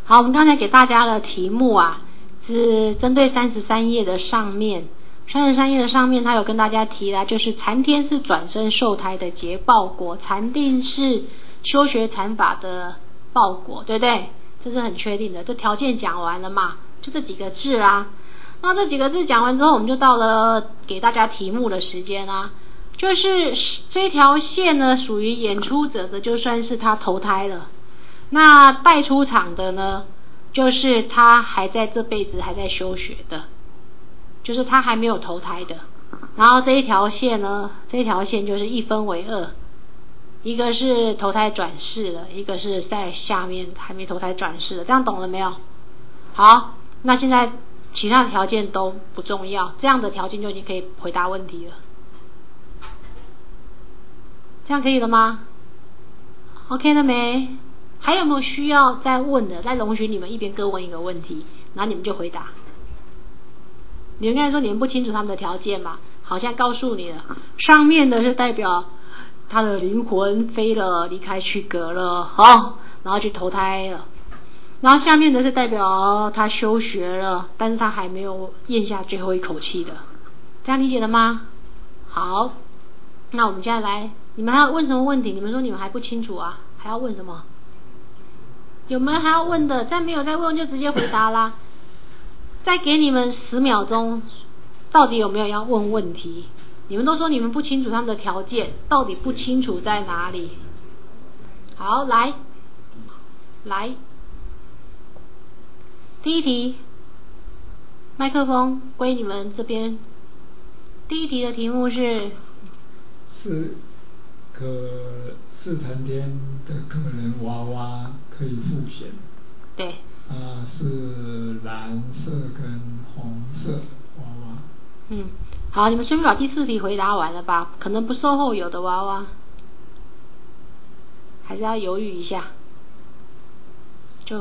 好，我们刚才给大家的题目啊，是针对33页的上面，33页的上面，他有跟大家提啦，就是禅天是转生受胎的结报果，禅定是修学禅法的报果，对不对？这是很确定的，这条件讲完了嘛，就这几个字啦。那这几个字讲完之后，我们就到了给大家题目的时间啦。就是这条线呢，属于演出者的，就算是他投胎了。那带出场的呢，就是他还在这辈子还在修学的，就是他还没有投胎的。然后这一条线呢，这一条线就是一分为二，一个是投胎转世了，一个是在下面还没投胎转世的，这样懂了没有？好，那现在其他的条件都不重要，这样的条件就已经可以回答问题了。这样可以了吗 ？OK 了没？还有没有需要再问的？再容许你们一边各问一个问题，然后你们就回答。你们刚才说你们不清楚他们的条件嘛？好，现在告诉你了，上面的是代表他的灵魂飞了，离开躯壳了，好，然后去投胎了。然后下面的是代表他修学了，但是他还没有咽下最后一口气的，这样理解了吗？好，那我们现在来，你们还要问什么问题？你们说你们还不清楚啊？还要问什么？有没有还要问的？再没有再问就直接回答啦。再给你们10秒钟，到底有没有要问问题？你们都说你们不清楚他们的条件，到底不清楚在哪里？好，来，第一题，麦克风归你们这边。第一题的题目是禅天的可能娃娃可以复显。 对。 是蓝色跟红色娃娃。 好，你们顺便把第4题回答完了吧？可能不售后有的娃娃，还是要犹豫一下。就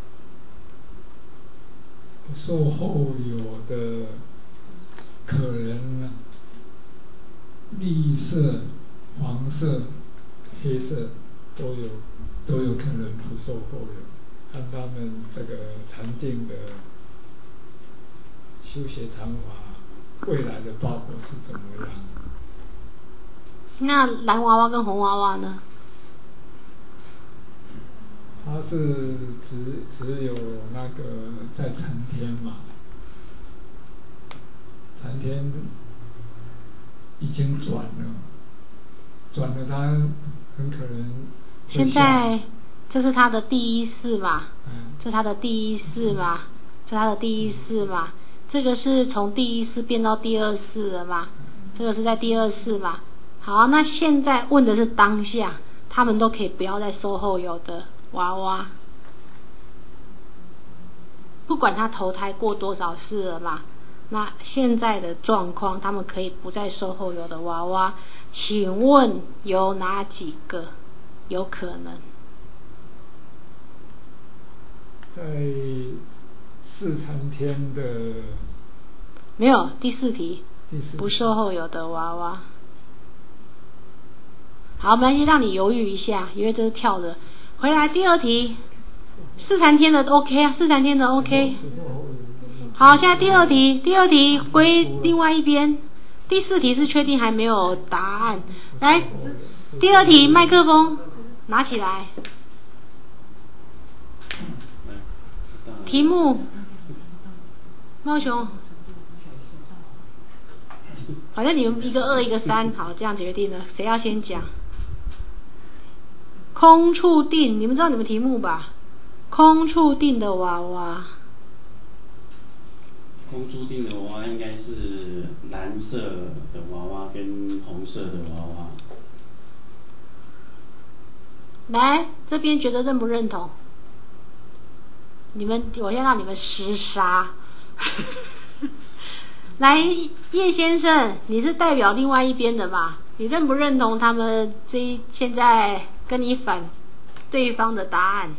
不售后有的可能绿色、黄色、黑色都有可能不售后有，看他们这个禅定的修学禅法未来的报果是怎么样。 那蓝娃娃跟红娃娃呢？ 它是只有那个在禅天嘛，禅天已经转了，它很可能。 现在这是他的第1世嘛？这是他的第1世嘛？这是他的第1世嘛？这个是从第1世变到第2世了嘛？这个是在第2世嘛？好，那现在问的是当下，他们都可以不要再售后有的娃娃，不管他投胎过多少世了嘛，那现在的状况他们可以不再售后有的娃娃，请问有哪几个有可能？ 在禅天的没有，第4题不售后有的娃娃。好，没关系，让你犹豫一下，因为这是跳的。回来第2题，禅天的 OK 啊，禅天的 OK。好，现在第二题归另外一边，第4题是确定还没有答案。来，第2题麦克风拿起来，题目，猫熊，反正你们一个2一个3，好，这样决定了，谁要先讲？空处定，你们知道你们题目吧？空处定的娃娃。 空处定的娃娃应该是蓝色的娃娃跟红色的娃娃。 来，这边觉得认不认同？我先让你们厮杀。来，叶先生，你是代表另外一边的吧？你认不认同他们现在跟你反对方的答案？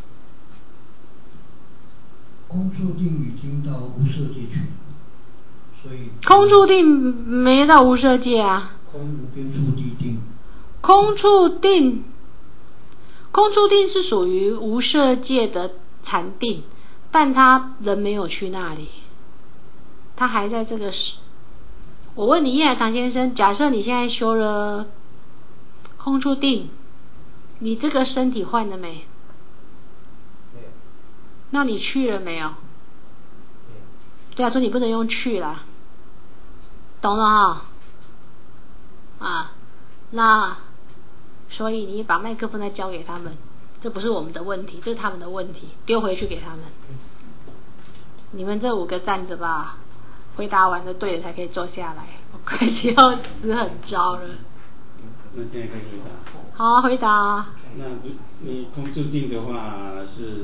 空处定已经到无色界去，所以空处定没到无色界啊。 空无边处地定。 空处定是属于无色界的禅定，但他人没有去那里，他还在这个。我问你，叶海棠先生，假设你现在修了空处定，你这个身体换了没？ 没有。 那你去了没有？对啊，所以你不能用去啦，懂了哈？啊，那所以你把麦克风再交给他们，这不是我们的问题，这是他们的问题，丢回去给他们。你们这5个站着吧，回答完了对了才可以坐下来，我快就要死很糟了。 那现在可以回答。 好啊，回答啊。 那你空处定的话是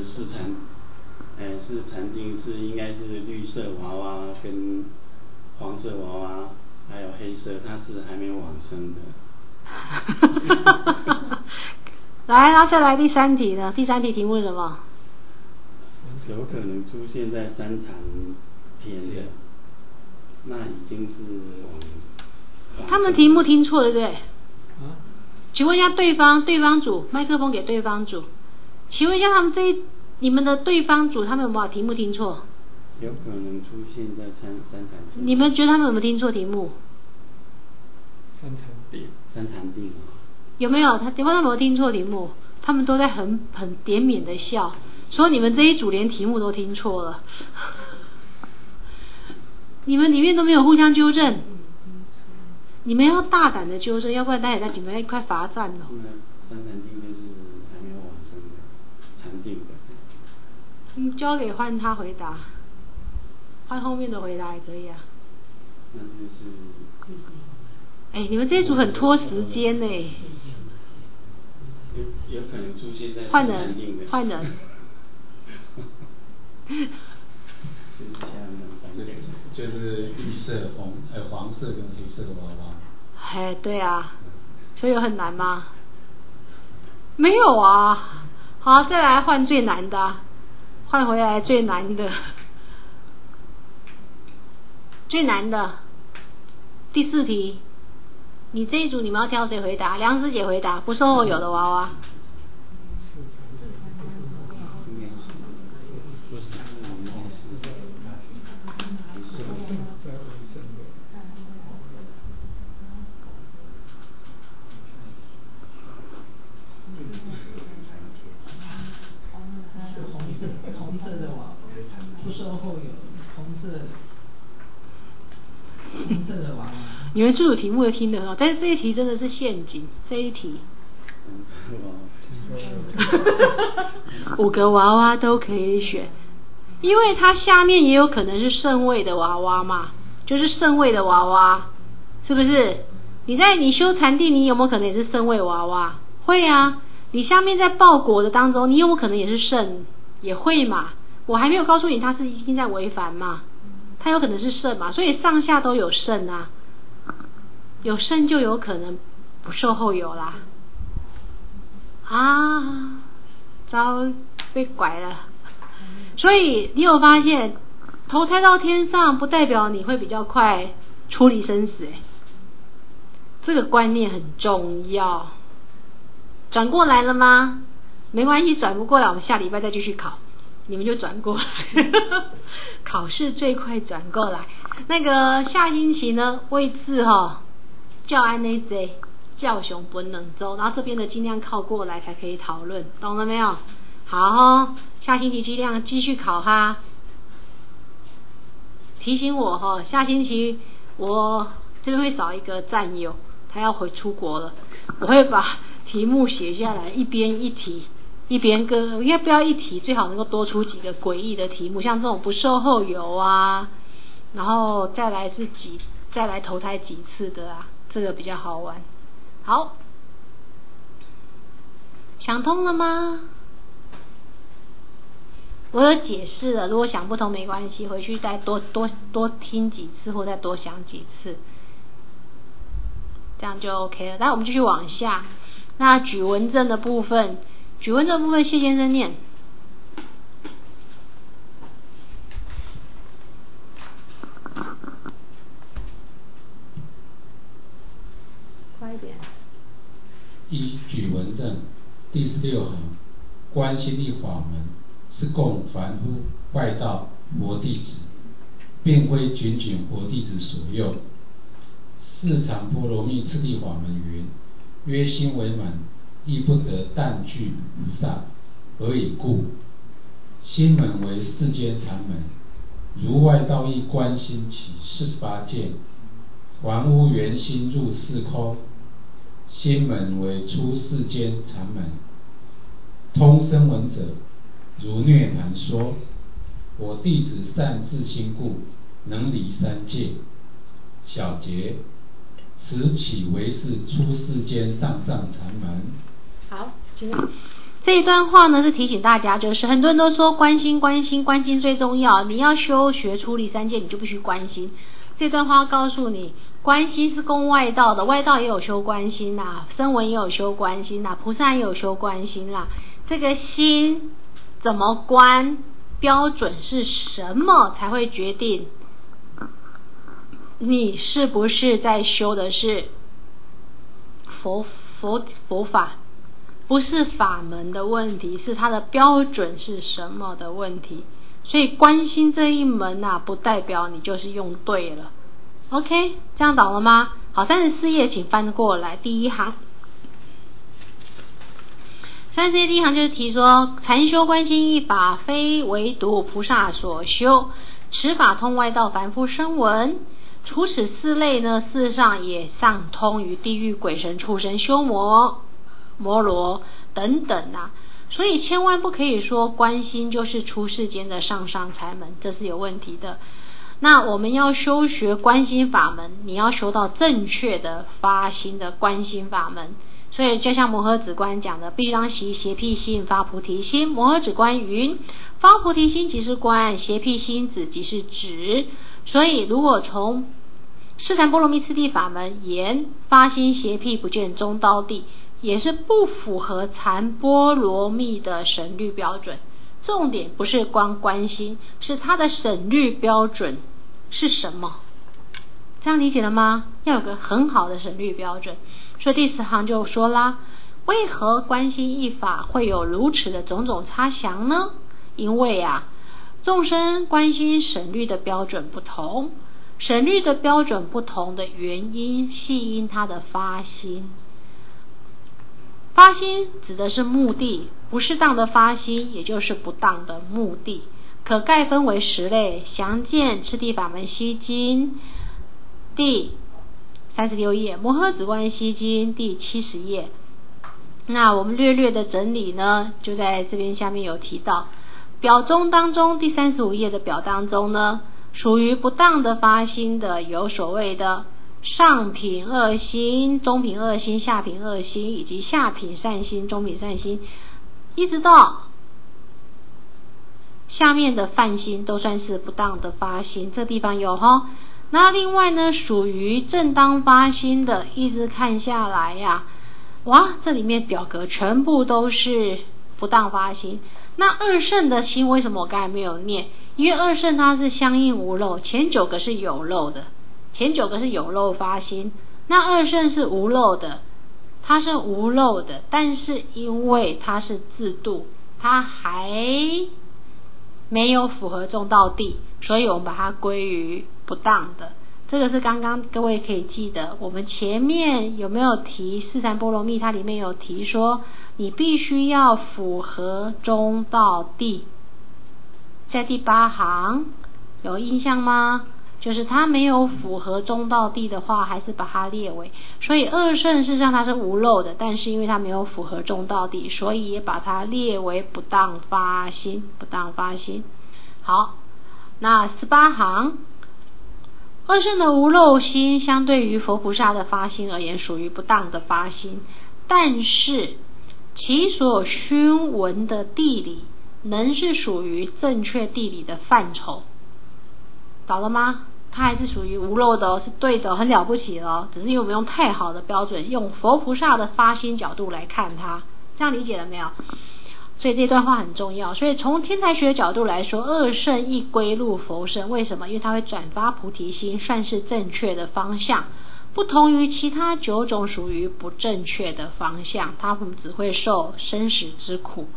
禅定，是应该是绿色娃娃跟黄色娃娃还有黑色，它是还没有往生的。 来，然后再来第3题呢？第3题题目是什么？ 有可能出现在三禅天的，那已经是往他们题目听错了，对不对？ 啊？ 请问一下对方组，麦克风给对方组。请问一下你们的对方组，他们有没有题目听错？ 有可能出现在三禅天。 你们觉得他们有没有听错题目？ 三禅定。 有没有？他们有没有听错题目？他们都在很怜悯的笑，说你们这一组连题目都听错了。你们里面都没有互相纠正，你们要大胆的纠正，要不然大家你们一块罚站了。 三禅定就是还没有往生的禅定的。 交给换他回答，换后面的回答也可以啊。 那就是你们这一组很拖时间呢。 有可能出现在换人。 就是绿色、黄色跟黑色的娃娃。 对啊，所以有很难吗？没有啊。好，再来换最难的，换回来最难的，第4题，你这一组你们要挑谁回答？梁师姐回答，不售后有的娃娃。 红色的娃，不售后有红色的娃娃。 你们这组题目也听得很好，但是这一题真的是陷阱，这一题。5个娃娃都可以选，因为它下面也有可能是圣位的娃娃嘛，就是圣位的娃娃，是不是？你修禅定，你有没有可能也是圣位娃娃？会啊，你下面在报果的当中，你有没有可能也是圣？也会嘛。我还没有告诉你他是已经在违反嘛，他有可能是圣嘛，所以上下都有圣啊，有圣就有可能不售后有啦。啊，遭被拐了。所以你有发现，投胎到天上不代表你会比较快处理生死，这个观念很重要。转过来了吗？没关系，转不过来我们下礼拜再继续考，你们就转过来。考试最快转过来。那个下星期呢，位置叫安内 J 叫熊本冷州，然后这边的尽量靠过来才可以讨论，懂了没有？好下星期尽量继续考哈。提醒我下星期我这边会少一个战友，他要出国了，我会把题目写下来，一边一题，一边应该不要一题，最好能够多出几个诡异的题目，像这种不售后有啊，然后再来投胎几次的啊，这个比较好玩。好，想通了吗？我有解释了，如果想不通没关系，回去再多听几次，或再多想几次，这样就 OK 了。那我们继续往下，那举文证的部分，谢先生念。快一点。 一举文证第16行，观心力法门是供凡夫外道佛弟子，并非仅仅佛弟子所用。四禅波罗蜜次第法门云：约心为满，亦不得但具菩萨。何以故？心门为世间常门，如外道一观心起48见，还无圆心入四空。心门为出世间常门，通声闻者，如涅盘说：我弟子善自心故，能离三界。小节，此起为是出世间上上禅门。 好，这一段话呢是提醒大家，就是很多人都说观心最重要，你要修学出离三界，你就必须观心。这段话告诉你，观心是供外道的，外道也有修观心啦，声闻也有修观心啦，菩萨也有修观心啦。这个心怎么观，标准是什么，才会决定你是不是在修的是佛法，不是法门的问题，是它的标准是什么的问题。所以观心这一门啊，不代表你就是用对了。 OK， 这样懂了吗？好，34页请翻过来第一行。34页第一行就是提说，禅修观心一法，非唯独菩萨所修，此法通外道凡夫声闻。除此四类呢，事实上也上通于地狱鬼神畜生修摩罗等等啊。所以千万不可以说观心就是出世间的上上禅门，这是有问题的。那我们要修学观心法门，你要修到正确的发心的观心法门。所以就像摩诃止观讲的，必当习邪辟心，发菩提心。摩诃止观云：发菩提心即是观，邪辟心止即是止。所以如果从四禅波罗蜜次第法门言发心邪辟不见中道地，也是不符合禅波罗蜜的审律标准。重点不是观心，是它的审律标准是什么？这样理解了吗？要有个很好的审律标准。所以第10行就说啦，为何观心一法会有如此的种种差详呢？因为众生观心审律的标准不同，审律的标准不同的原因，系因它的发心。发心指的是目的，不适当的发心也就是不当的目的，可概分为10类，详见次第法门析经第36页，摩诃止观析经第70页。那我们略的整理呢，就在这边下面有提到，表中当中第35页的表当中呢，属于不当的发心的有所谓的上品恶心、中品恶心、下品恶心，以及下品善心、中品善心，一直到下面的泛心都算是不当的发心，这地方有齁。那另外呢，属于正当发心的，一直看下来哇，这里面表格全部都是不当发心。那二圣的心为什么我刚才没有念？因为二圣它是相应无漏，前9个是有漏的，前9个是有漏发心，那二圣是无漏的，它是无漏的，但是因为它是自度，它还没有符合中道地，所以我们把它归于不当的。这个是刚刚各位可以记得，我们前面有没有提四禅波罗蜜，它里面有提说你必须要符合中道地，在第8行有印象吗？就是它没有符合中道地的话，还是把它列为，所以二圣事实上它是无漏的，但是因为它没有符合中道地，所以也把它列为不当发心，不当发心。好，那18行，二圣的无漏心相对于佛菩萨的发心而言属于不当的发心，但是其所熏闻的地理能是属于正确地理的范畴，懂了吗？它还是属于无漏的是对的，很了不起只是因为我们用太好的标准，用佛菩萨的发心角度来看它，这样理解了没有？所以这段话很重要。所以从天台学的角度来说，二圣一归入佛圣，为什么？因为它会转发菩提心，算是正确的方向，不同于其他9种属于不正确的方向，它们只会受生死之苦，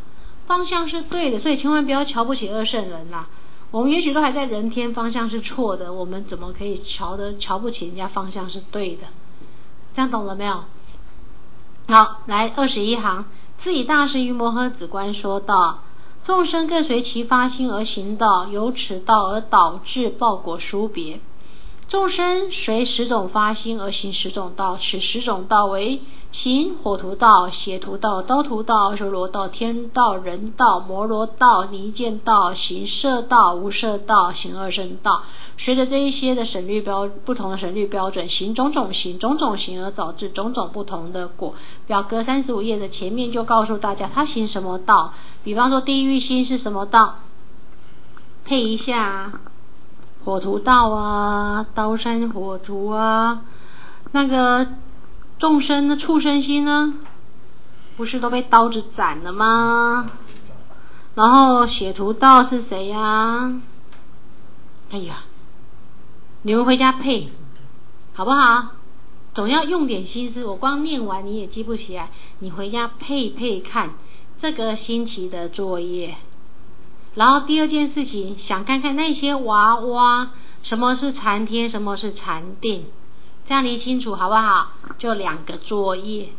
方向是对的，所以千万不要瞧不起二圣人啦。我们也许都还在人天，方向是错的，我们怎么可以瞧不起人家方向是对的？这样懂了没有？好，来21行，自以大师于摩诃子观说道：众生各随其发心而行道，由此道而导致报果殊别。众生随10种发心而行10种道，此10种道为行火图道、血图道、刀图道、修罗道、天道、人道、摩罗道、离间道、行摄道、无摄道、行二圣道。随着这一些的不同的省略标准，行种种行而导致种种不同的果。表格35页的前面就告诉大家他行什么道，比方说地狱心是什么道，配一下火图道啊，刀山火图啊。那个众生的畜生心呢，不是都被刀子斩了吗？然后血图道是谁呀？哎呀，你们回家配好不好？总要用点心思，我光念完你也记不起来，你回家配看这个星期的作业。然后第二件事情，想看看那些娃娃，什么是禅天，什么是禅定，这样理清楚好不好？就2个作业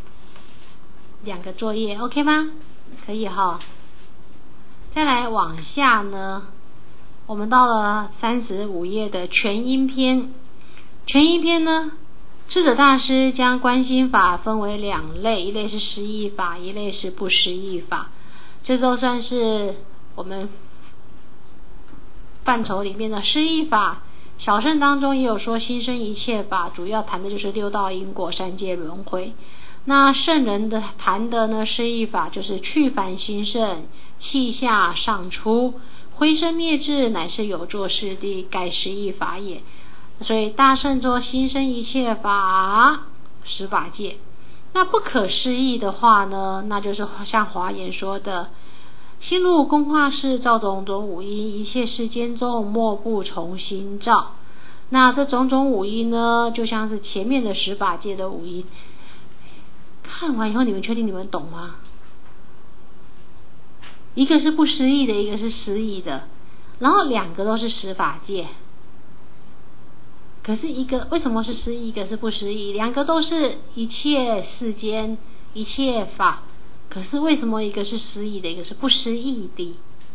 ，OK 吗？可以哈。再来往下呢，我们到了35页的全因篇。全因篇呢，智者大师将观心法分为2类，一类是失意法，一类是不失意法。这都算是我们范畴里面的失意法。小乘当中也有说心生一切法，主要谈的就是6道因果、3界轮回。那圣人的谈的呢，失意法就是去凡心圣，气下上出，灰生灭智，乃是有作是地，盖失意法也。所以大圣说心生一切法，十法界。那不可思议的话呢，那就是像华严说的，心入工画室，造种种五因，一切世间中莫不从心造。那这种种五因呢，就像是前面的十法界的五因。看完以后，你们确定你们懂吗？一个是不思议的，一个是思议的，然后2个都是十法界。可是一个为什么是思议，一个是不思议？2个都是一切世间一切法，可是为什么一个是思议的，一个是不思议的？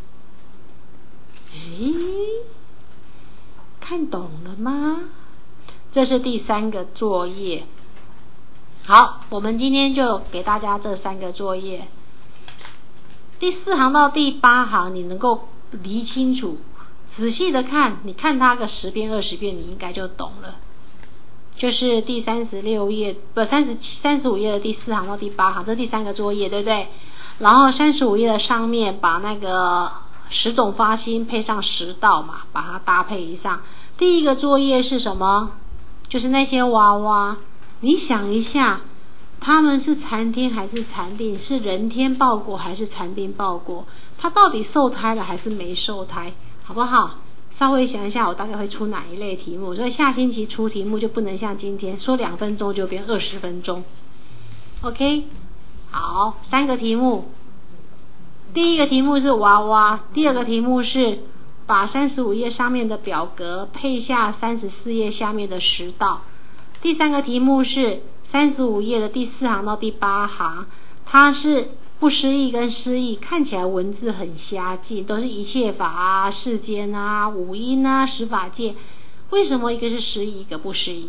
看懂了吗？这是第3个作业。好，我们今天就给大家这3个作业。第4行到第8行你能够理清楚，仔细的看，你看它个10遍20遍，你应该就懂了。就是第35页的第4行到第8行，这第3个作业，对不对？然后35页的上面把那个10种发心配上10道嘛，把它搭配上。第1个作业是什么？就是那些娃娃，你想一下，他们是禅天还是禅定？是人天报果还是禅定报果？他到底受胎了还是没受胎？好不好？稍微想一下，我大概会出哪一类题目。所以下星期出题目就不能像今天说2分钟就变20分钟。OK， 好，3个题目。第1个题目是娃娃，第2个题目是把35页上面的表格配下34页下面的10道。第3个题目是35页的第4行到第8行，它是不思议跟思议，看起来文字很瞎记，都是一切法啊、世间啊、五因啊、十法界。为什么一个是思议，一个不思议？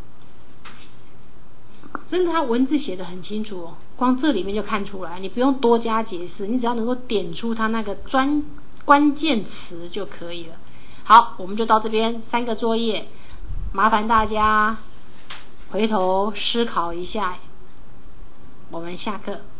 真的，它文字写得很清楚哦，光这里面就看出来，你不用多加解释，你只要能够点出它那个关键词就可以了。好，我们就到这边3个作业，麻烦大家回头思考一下，我们下课。